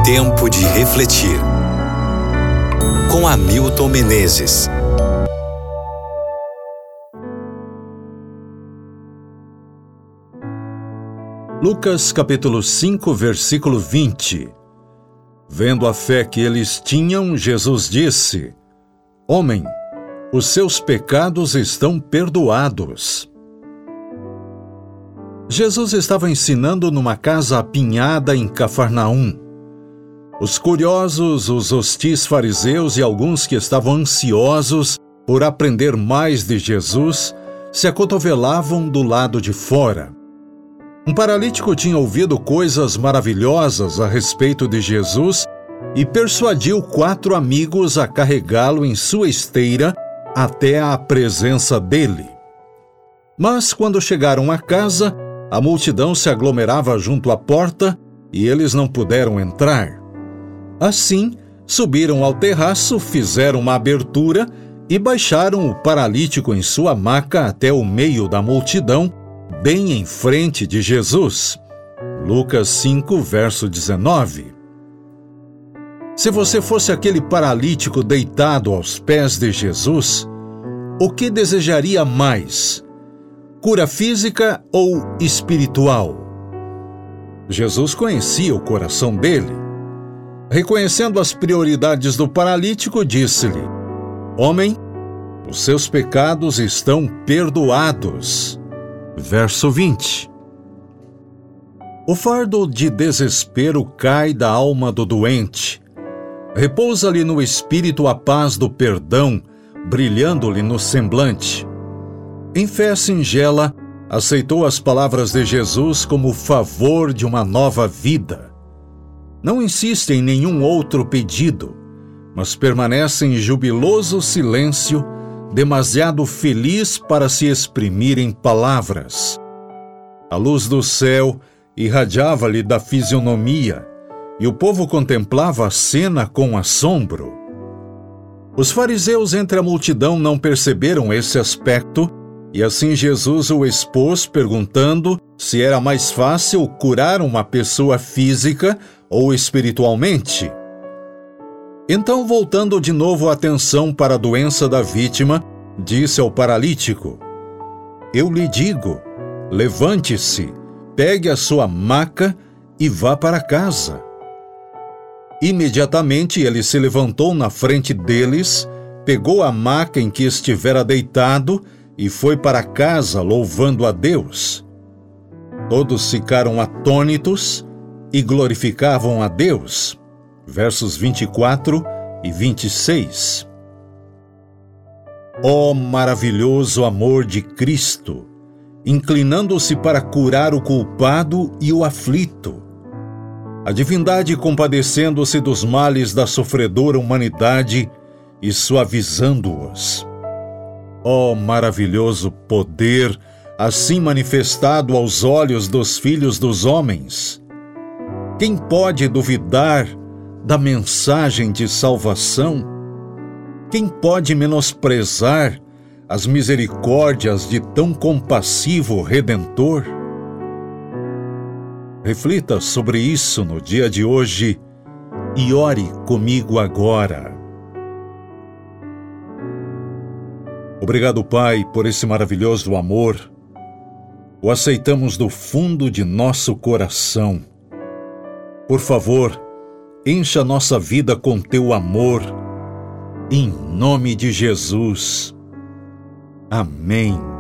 Tempo de refletir. Com Hamilton Menezes. Lucas capítulo 5, versículo 20. Vendo a fé que eles tinham, Jesus disse: Homem, os seus pecados estão perdoados. Jesus estava ensinando numa casa apinhada em Cafarnaum. Os curiosos, os hostis fariseus e alguns que estavam ansiosos por aprender mais de Jesus se acotovelavam do lado de fora. Um paralítico tinha ouvido coisas maravilhosas a respeito de Jesus e persuadiu 4 amigos a carregá-lo em sua esteira até a presença dele. Mas quando chegaram à casa, a multidão se aglomerava junto à porta e eles não puderam entrar. Assim, subiram ao terraço, fizeram uma abertura e baixaram o paralítico em sua maca até o meio da multidão, bem em frente de Jesus. Lucas 5, verso 19. Se você fosse aquele paralítico deitado aos pés de Jesus, o que desejaria mais? Cura física ou espiritual? Jesus conhecia o coração dele. Reconhecendo as prioridades do paralítico, disse-lhe: Homem, os seus pecados estão perdoados. Verso 20. O fardo de desespero cai da alma do doente. Repousa-lhe no espírito a paz do perdão, brilhando-lhe no semblante. Em fé singela, aceitou as palavras de Jesus como favor de uma nova vida. Não insiste em nenhum outro pedido, mas permanece em jubiloso silêncio, demasiado feliz para se exprimir em palavras. A luz do céu irradiava-lhe da fisionomia, e o povo contemplava a cena com assombro. Os fariseus entre a multidão não perceberam esse aspecto, e assim Jesus o expôs perguntando se era mais fácil curar uma pessoa física ou espiritualmente. Então, voltando de novo a atenção para a doença da vítima, disse ao paralítico: Eu lhe digo, levante-se, pegue a sua maca e vá para casa. Imediatamente ele se levantou na frente deles, pegou a maca em que estivera deitado e foi para casa louvando a Deus. Todos ficaram atônitos e glorificavam a Deus. Versos 24 e 26. Ó maravilhoso amor de Cristo, inclinando-se para curar o culpado e o aflito. A divindade compadecendo-se dos males da sofredora humanidade e suavizando-os. Ó maravilhoso poder, assim manifestado aos olhos dos filhos dos homens. Quem pode duvidar da mensagem de salvação? Quem pode menosprezar as misericórdias de tão compassivo Redentor? Reflita sobre isso no dia de hoje e ore comigo agora. Obrigado, Pai, por esse maravilhoso amor. O aceitamos do fundo de nosso coração. Por favor, encha nossa vida com teu amor. Em nome de Jesus. Amém.